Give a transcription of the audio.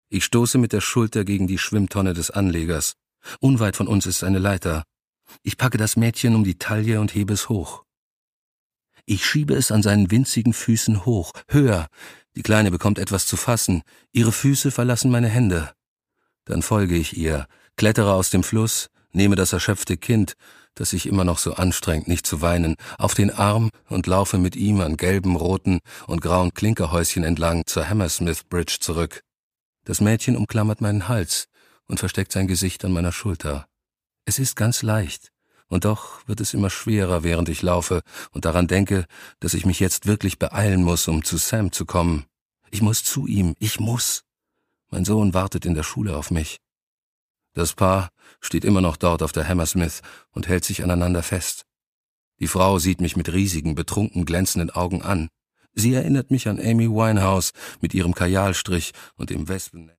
Ich stoße mit der Schulter gegen die Schwimmtonne des Anlegers. Unweit von uns ist eine Leiter. Ich packe das Mädchen um die Taille und hebe es hoch. Ich schiebe es an seinen winzigen Füßen hoch, höher. Die Kleine bekommt etwas zu fassen. Ihre Füße verlassen meine Hände. Dann folge ich ihr, klettere aus dem Fluss, nehme das erschöpfte Kind, das sich immer noch so anstrengt, nicht zu weinen, auf den Arm und laufe mit ihm an gelben, roten und grauen Klinkerhäuschen entlang zur Hammersmith Bridge zurück. Das Mädchen umklammert meinen Hals und versteckt sein Gesicht an meiner Schulter. Es ist ganz leicht, und doch wird es immer schwerer, während ich laufe und daran denke, dass ich mich jetzt wirklich beeilen muss, um zu Sam zu kommen. Ich muss zu ihm, ich muss. Mein Sohn wartet in der Schule auf mich. Das Paar steht immer noch dort auf der Hammersmith und hält sich aneinander fest. Die Frau sieht mich mit riesigen, betrunken glänzenden Augen an. Sie erinnert mich an Amy Winehouse mit ihrem Kajalstrich und dem Wespennest.